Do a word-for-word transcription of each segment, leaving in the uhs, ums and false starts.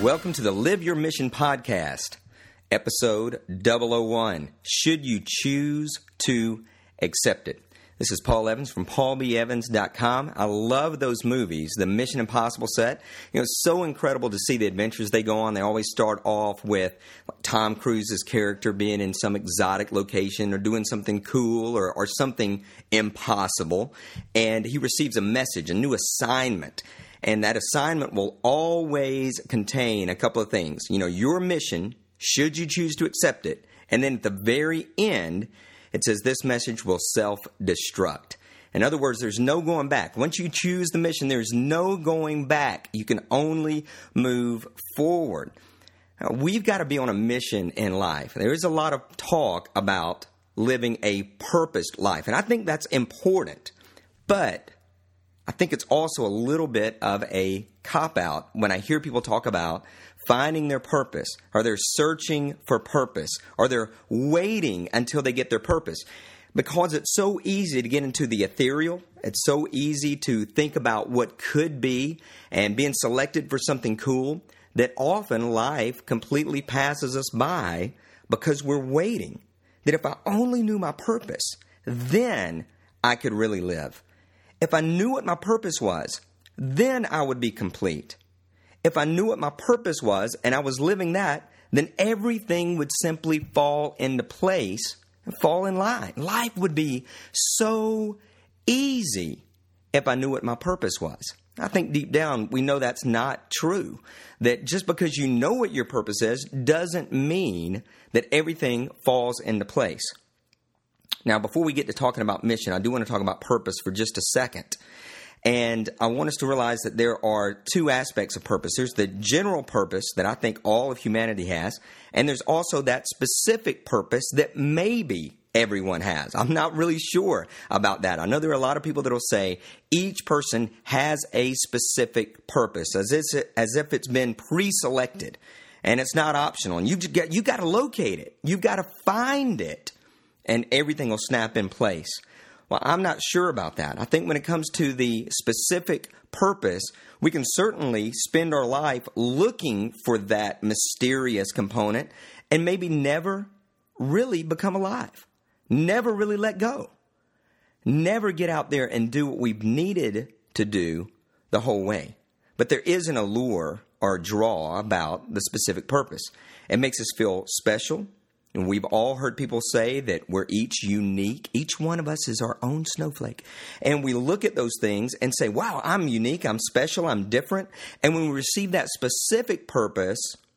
Welcome to the Live Your Mission podcast, episode double oh one, Should You Choose to Accept It? This is Paul Evans from paul b evans dot com. I love those movies, the Mission Impossible set. You know, it's so incredible to see the adventures they go on. They always start off with Tom Cruise's character being in some exotic location or doing something cool or, or something impossible. And he receives a message, a new assignment. And that assignment will always contain a couple of things. You know, your mission, should you choose to accept it. And then at the very end, it says this message will self-destruct. In other words, there's no going back. Once you choose the mission, there's no going back. You can only move forward. Now, we've got to be on a mission in life. There is a lot of talk about living a purposed life, and I think that's important. But I think it's also a little bit of a cop-out when I hear people talk about finding their purpose, or they're searching for purpose, or they're waiting until they get their purpose. Because it's so easy to get into the ethereal, it's so easy to think about what could be and being selected for something cool, that often life completely passes us by because we're waiting. That if I only knew my purpose, then I could really live. If I knew what my purpose was, then I would be complete. If I knew what my purpose was and I was living that, then everything would simply fall into place and fall in line. Life would be so easy if I knew what my purpose was. I think deep down we know that's not true. That just because you know what your purpose is doesn't mean that everything falls into place. Now, before we get to talking about mission, I do want to talk about purpose for just a second. And I want us to realize that there are two aspects of purpose. There's the general purpose that I think all of humanity has, and there's also that specific purpose that maybe everyone has. I'm not really sure about that. I know there are a lot of people that will say each person has a specific purpose, as if, as if it's been pre-selected, and it's not optional. And you just got, you got to locate it. You've got to find it, and everything will snap in place. Well, I'm not sure about that. I think when it comes to the specific purpose, we can certainly spend our life looking for that mysterious component and maybe never really become alive. Never really let go. Never get out there and do what we've needed to do the whole way. But there is an allure or draw about the specific purpose. It makes us feel special. And we've all heard people say that we're each unique. Each one of us is our own snowflake. And we look at those things and say, wow, I'm unique, I'm special, I'm different. And when we receive that specific purpose,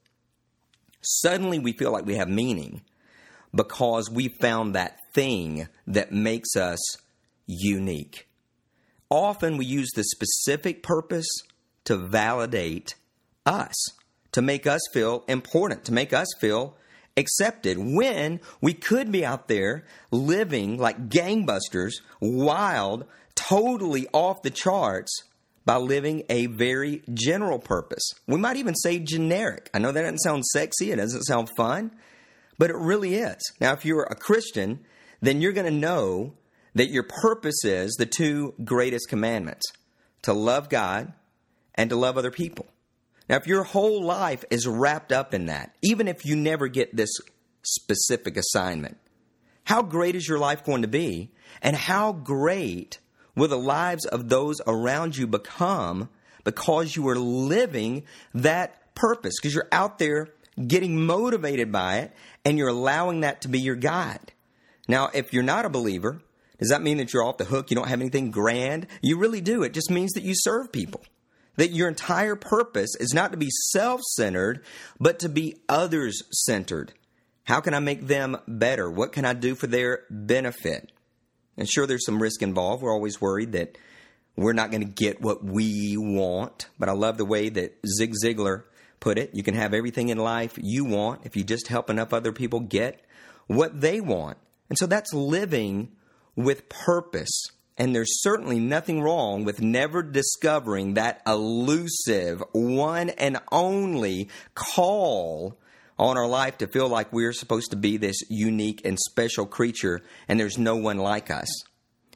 suddenly we feel like we have meaning because we found that thing that makes us unique. Often we use the specific purpose to validate us, to make us feel important, to make us feel accepted, when we could be out there living like gangbusters, wild, totally off the charts by living a very general purpose. We might even say generic. I know that doesn't sound sexy. It doesn't sound fun, but it really is. Now, if you're a Christian, then you're going to know that your purpose is the two greatest commandments, to love God and to love other people. Now, if your whole life is wrapped up in that, even if you never get this specific assignment, how great is your life going to be? And how great will the lives of those around you become because you are living that purpose? Because you're out there getting motivated by it and you're allowing that to be your guide. Now, if you're not a believer, does that mean that you're off the hook? You don't have anything grand? You really do. It just means that you serve people. That your entire purpose is not to be self-centered, but to be others-centered. How can I make them better? What can I do for their benefit? And sure, there's some risk involved. We're always worried that we're not going to get what we want. But I love the way that Zig Ziglar put it. You can have everything in life you want if you just help enough other people get what they want. And so that's living with purpose. And there's certainly nothing wrong with never discovering that elusive, one and only call on our life to feel like we're supposed to be this unique and special creature and there's no one like us.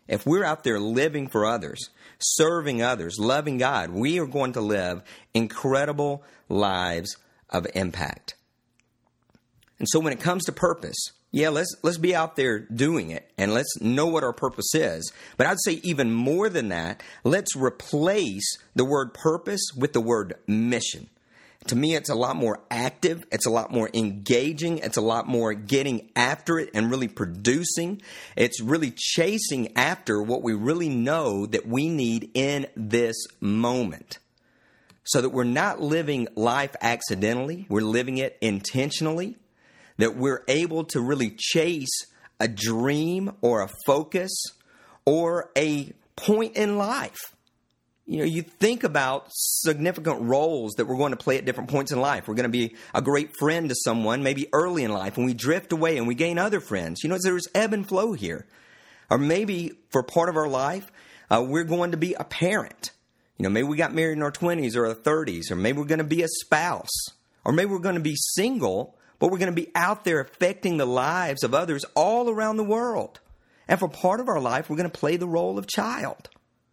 if we're out there living for others, serving others, loving God, we are going to live incredible lives of impact. And so when it comes to purpose, yeah, let's let's be out there doing it and let's know what our purpose is. But I'd say even more than that, let's replace the word purpose with the word mission. To me, it's a lot more active. It's a lot more engaging. It's a lot more getting after it and really producing. It's really chasing after what we really know that we need in this moment. So that we're not living life accidentally. We're living it intentionally. That we're able to really chase a dream or a focus or a point in life. You know, you think about significant roles that we're going to play at different points in life. We're going to be a great friend to someone, maybe early in life, and we drift away and we gain other friends. You know, there's ebb and flow here. Or maybe for part of our life, uh, we're going to be a parent. You know, maybe we got married in our twenties or our thirties, or maybe we're going to be a spouse, or maybe we're going to be single, but we're going to be out there affecting the lives of others all around the world. And for part of our life, we're going to play the role of child.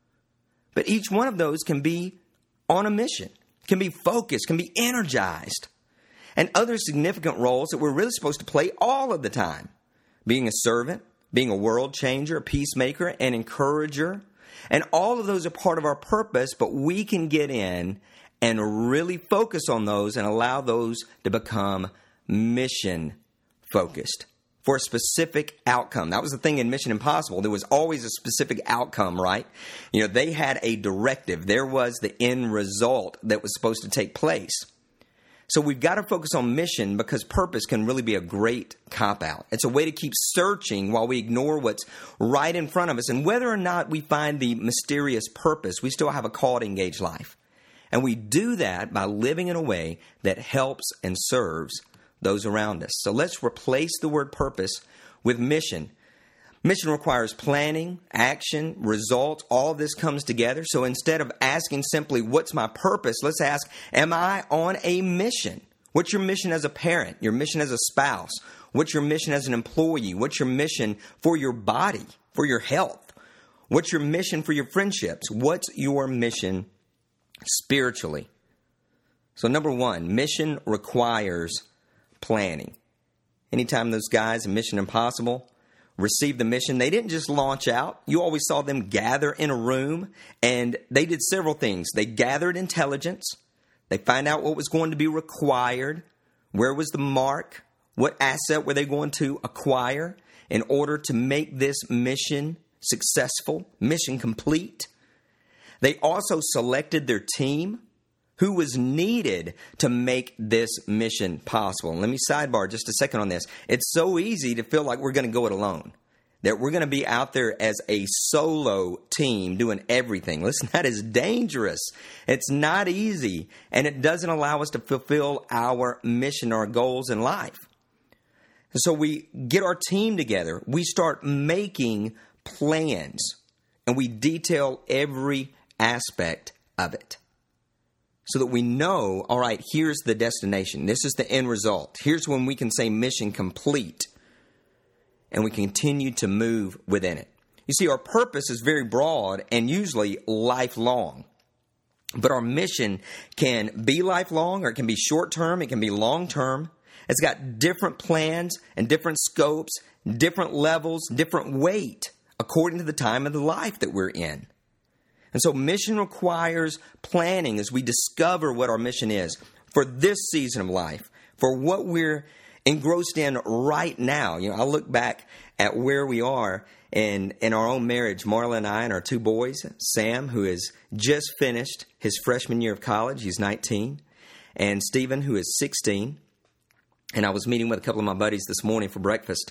But each one of those can be on a mission, can be focused, can be energized. And other significant roles that we're really supposed to play all of the time. Being a servant, being a world changer, a peacemaker, an encourager. And all of those are part of our purpose, but we can get in and really focus on those and allow those to become mission focused. For a specific outcome. That was the thing in Mission Impossible. There was always a specific outcome, right? You know, they had a directive. There was the end result that was supposed to take place. So we've got to focus on mission because purpose can really be a great cop-out. It's a way to keep searching while we ignore what's right in front of us. And whether or not we find the mysterious purpose, we still have a call to engage life. And we do that by living in a way that helps and serves those around us. So let's replace the word purpose with mission. Mission requires planning, action, results. All of this comes together. So instead of asking simply, what's my purpose? Let's ask, am I on a mission? What's your mission as a parent? Your mission as a spouse? What's your mission as an employee? What's your mission for your body, for your health? What's your mission for your friendships? What's your mission spiritually? So number one, mission requires planning. Anytime those guys in Mission Impossible received the mission, they didn't just launch out. You always saw them gather in a room, and they did several things. They gathered intelligence. They found out what was going to be required. Where was the mark? What asset were they going to acquire in order to make this mission successful, mission complete? They also selected their team. Who was needed to make this mission possible. And let me sidebar just a second on this. It's so easy to feel like we're going to go it alone. That we're going to be out there as a solo team doing everything. Listen, that is dangerous. It's not easy. And it doesn't allow us to fulfill our mission, our goals in life. And so we get our team together. We start making plans. And we detail every aspect of it. So that we know, all right, here's the destination. This is the end result. Here's when we can say mission complete. And we continue to move within it. You see, our purpose is very broad and usually lifelong. But our mission can be lifelong or it can be short-term. It can be long-term. It's got different plans and different scopes, different levels, different weight according to the time of the life that we're in. And so mission requires planning as we discover what our mission is for this season of life, for what we're engrossed in right now. You know, I look back at where we are in, in our own marriage, Marla and I and our two boys, Sam, who has just finished his freshman year of college. He's nineteen. And Stephen, who is sixteen. And I was meeting with a couple of my buddies this morning for breakfast.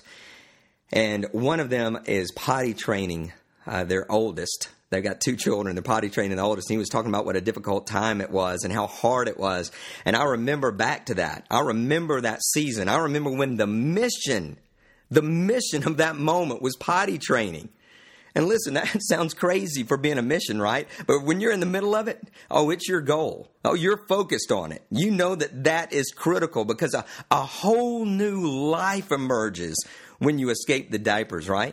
And one of them is potty training uh, their oldest. They've got two children. They're potty training the oldest. And he was talking about what a difficult time it was and how hard it was. And I remember back to that. I remember that season. I remember when the mission, the mission of that moment was potty training. And listen, that sounds crazy for being a mission, right? But when you're in the middle of it, oh, it's your goal. Oh, you're focused on it. You know that that is critical because a, a whole new life emerges when you escape the diapers, right?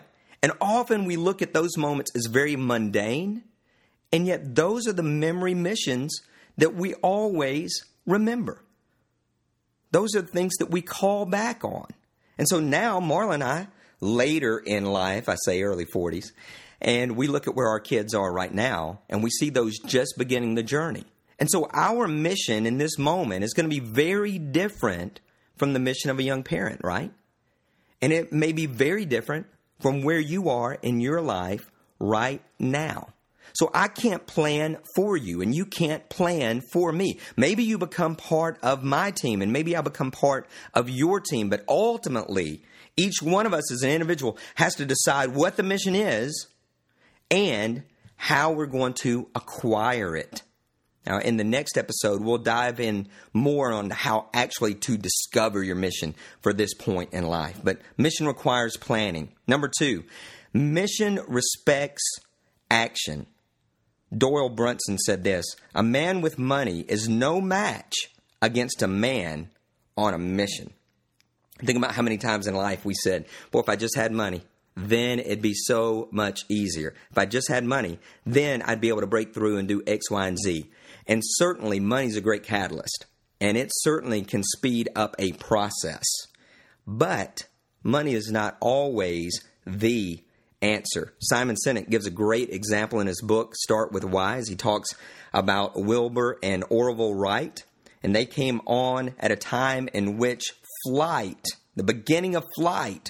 And often we look at those moments as very mundane, and yet those are the memory missions that we always remember. Those are the things that we call back on. And so now Marla and I, later in life, I say early forties, and we look at where our kids are right now, and we see those just beginning the journey. And so our mission in this moment is going to be very different from the mission of a young parent, right? And it may be very different from where you are in your life right now. So I can't plan for you, and you can't plan for me. Maybe you become part of my team, and maybe I become part of your team. But ultimately, each one of us as an individual has to decide what the mission is and how we're going to acquire it. Now, in the next episode, we'll dive in more on how actually to discover your mission for this point in life. But mission requires planning. Number two, mission respects action. Doyle Brunson said this: a man with money is no match against a man on a mission. Think about how many times in life we said, boy, if I just had money, then it'd be so much easier. If I just had money, then I'd be able to break through and do X, Y, and Z. And certainly money's a great catalyst, and it certainly can speed up a process. But money is not always the answer. Simon Sinek gives a great example in his book, Start With Why. He talks about Wilbur and Orville Wright, and they came on at a time in which flight, the beginning of flight,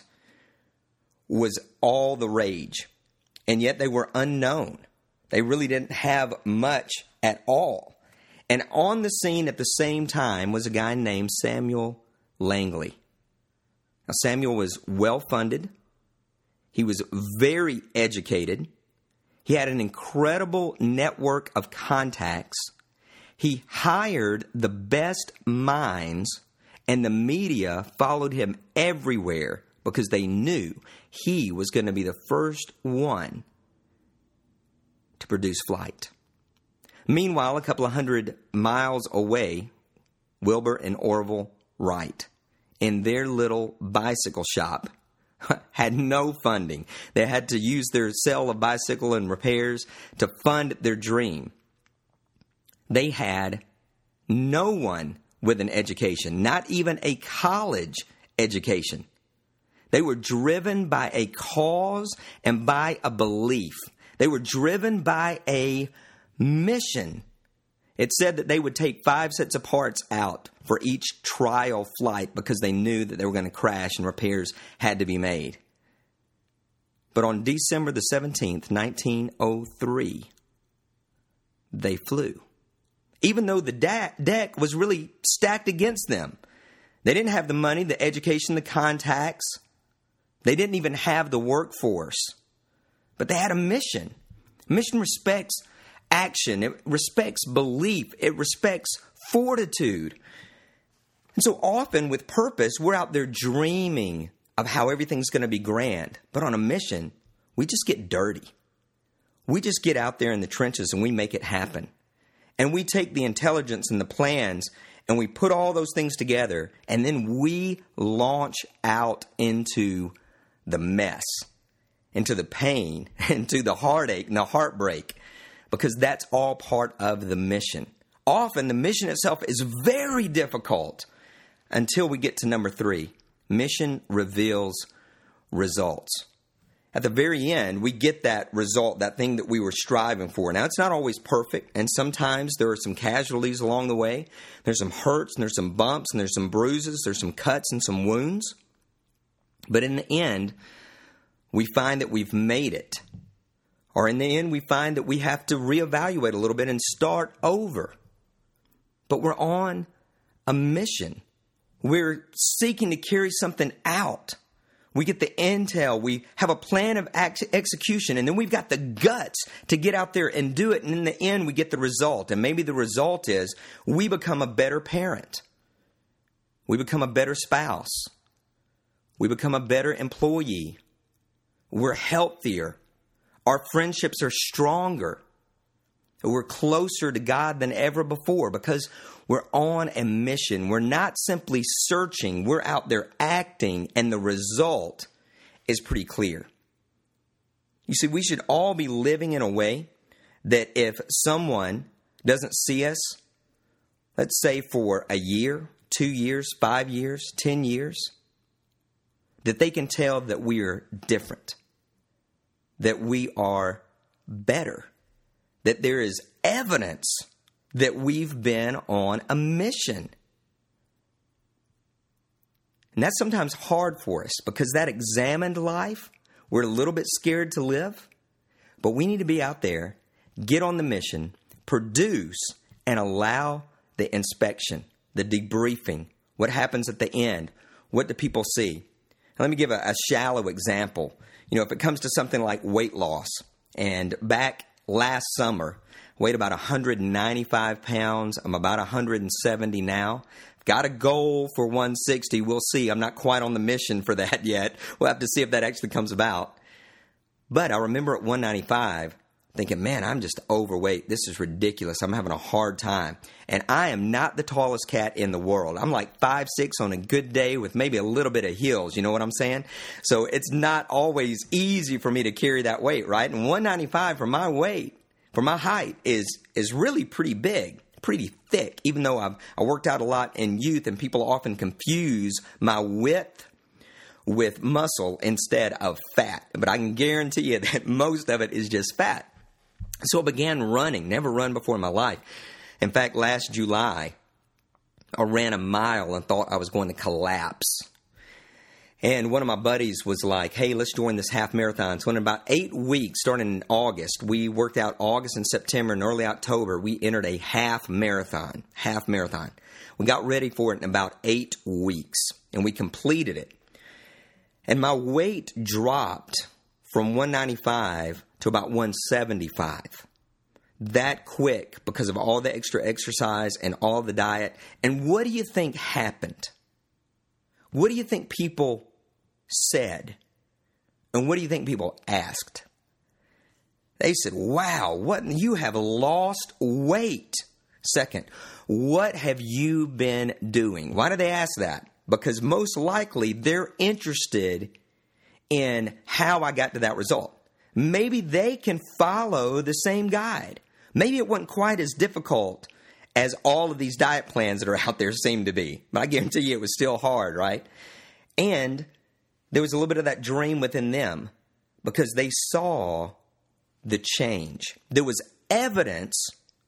was all the rage, and yet they were unknown. They really didn't have much at all. And on the scene at the same time was a guy named Samuel Langley. Now, Samuel was well-funded. He was very educated. He had an incredible network of contacts. He hired the best minds, and the media followed him everywhere because they knew he was going to be the first one to produce flight. Meanwhile, a couple of hundred miles away, Wilbur and Orville Wright, in their little bicycle shop, had no funding. They had to use their sale of bicycle and repairs to fund their dream. They had no one with an education, not even a college education. They were driven by a cause and by a belief. They were driven by a mission. It said that they would take five sets of parts out for each trial flight because they knew that they were going to crash and repairs had to be made. But on December the seventeenth, nineteen oh three, they flew. Even though the da- deck was really stacked against them. They didn't have the money, the education, the contacts. They didn't even have the workforce. But they had a mission. Mission respects action. It respects belief. It respects fortitude. And so often with purpose, we're out there dreaming of how everything's going to be grand. But on a mission, we just get dirty. We just get out there in the trenches and we make it happen. And we take the intelligence and the plans and we put all those things together, and then we launch out into the mess, into the pain, into the heartache and the heartbreak, because that's all part of the mission. Often the mission itself is very difficult until we get to number three. Mission reveals results. At the very end, we get that result, that thing that we were striving for. Now, it's not always perfect, and sometimes there are some casualties along the way. There's some hurts, and there's some bumps, and there's some bruises, there's some cuts and some wounds. But in the end, we find that we've made it. Or in the end, we find that we have to reevaluate a little bit and start over. But we're on a mission. We're seeking to carry something out. We get the intel, we have a plan of ex- execution, and then we've got the guts to get out there and do it. And in the end, we get the result. And maybe the result is we become a better parent. We become a better spouse. We become a better employee. We're healthier. Our friendships are stronger. We're closer to God than ever before because we're on a mission. We're not simply searching. We're out there acting, and the result is pretty clear. You see, we should all be living in a way that if someone doesn't see us, let's say for a year, two years, five years, ten years, that they can tell that we are different, that we are better, that there is evidence that we've been on a mission. And that's sometimes hard for us because that examined life, we're a little bit scared to live, but we need to be out there, get on the mission, produce, and allow the inspection, the debriefing, what happens at the end, what do people see. Let me give a, a shallow example. You know, if it comes to something like weight loss, and back last summer, weighed about one hundred ninety-five pounds. I'm about one hundred seventy now. Got a goal for one hundred sixty. We'll see. I'm not quite on the mission for that yet. We'll have to see if that actually comes about. But I remember at one ninety-five thinking, man, I'm just overweight. This is ridiculous. I'm having a hard time. And I am not the tallest cat in the world. I'm like five six on a good day with maybe a little bit of heels. You know what I'm saying? So it's not always easy for me to carry that weight, right? And one ninety-five for my weight, for my height, is is really pretty big, pretty thick, even though I've I worked out a lot in youth, and people often confuse my width with muscle instead of fat. But I can guarantee you that most of it is just fat. So I began running, never run before in my life. In fact, last July, I ran a mile and thought I was going to collapse. And one of my buddies was like, hey, let's join this half marathon. So in about eight weeks, starting in August, we worked out August and September and early October, we entered a half marathon, half marathon. We got ready for it in about eight weeks, and we completed it. And my weight dropped from one ninety-five to about one seventy-five. That quick because of all the extra exercise and all the diet. And what do you think happened? What do you think people said? And what do you think people asked? They said, wow, what, you have lost weight. Second, what have you been doing? Why do they ask that? Because most likely they're interested in how I got to that result. Maybe they can follow the same guide. Maybe it wasn't quite as difficult as all of these diet plans that are out there seem to be. But I guarantee you it was still hard, right? And there was a little bit of that dream within them because they saw the change. There was evidence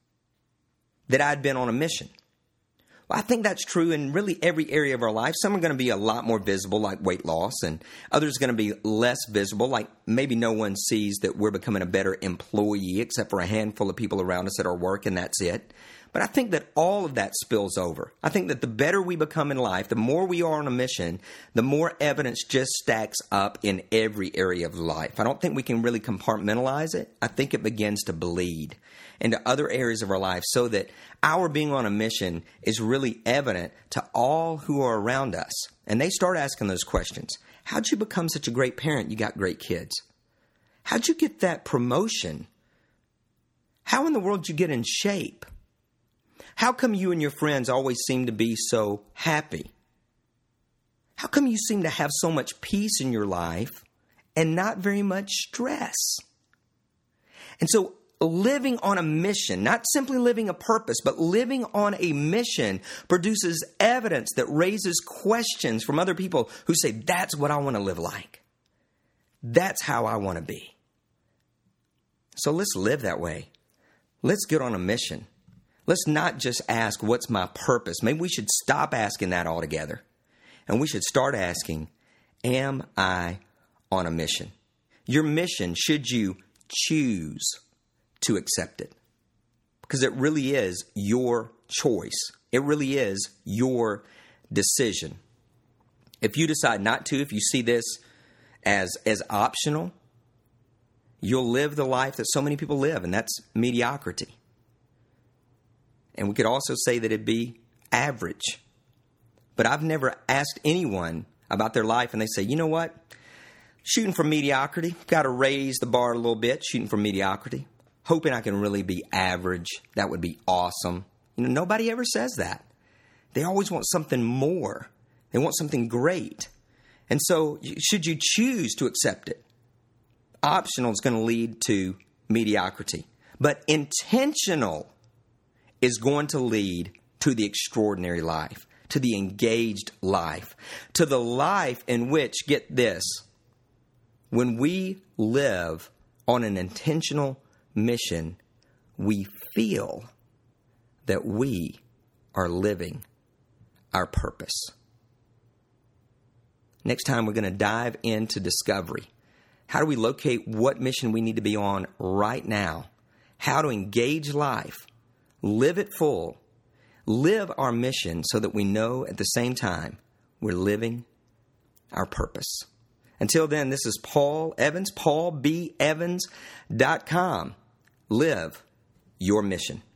that I'd been on a mission. Well, I think that's true in really every area of our life. Some are going to be a lot more visible, like weight loss, and others are going to be less visible, like maybe no one sees that we're becoming a better employee except for a handful of people around us at our work, and that's it. But I think that all of that spills over. I think that the better we become in life, the more we are on a mission, the more evidence just stacks up in every area of life. I don't think we can really compartmentalize it. I think it begins to bleed into other areas of our life so that our being on a mission is really evident to all who are around us. And they start asking those questions. How'd you become such a great parent? You got great kids. How'd you get that promotion? How in the world did you get in shape? How come you and your friends always seem to be so happy? How come you seem to have so much peace in your life and not very much stress? And so living on a mission, not simply living a purpose, but living on a mission produces evidence that raises questions from other people who say, that's what I want to live like. That's how I want to be. So let's live that way. Let's get on a mission. Let's not just ask, what's my purpose? Maybe we should stop asking that altogether. And we should start asking, am I on a mission? Your mission, should you choose to accept it? Because it really is your choice. It really is your decision. If you decide not to, if you see this as, as optional, you'll live the life that so many people live, and that's mediocrity. And we could also say that it'd be average. But I've never asked anyone about their life and they say, you know what? Shooting for mediocrity. Got to raise the bar a little bit. Shooting for mediocrity. Hoping I can really be average. That would be awesome. You know, nobody ever says that. They always want something more. They want something great. And so should you choose to accept it? optional is going to lead to mediocrity. But intentional is going to lead to the extraordinary life, to the engaged life, to the life in which, get this, when we live on an intentional mission, we feel that we are living our purpose. Next time, we're going to dive into discovery. How do we locate what mission we need to be on right now? How to engage life, live it full, live our mission so that we know at the same time we're living our purpose. Until then, this is Paul Evans, paul b evans dot com. Live your mission.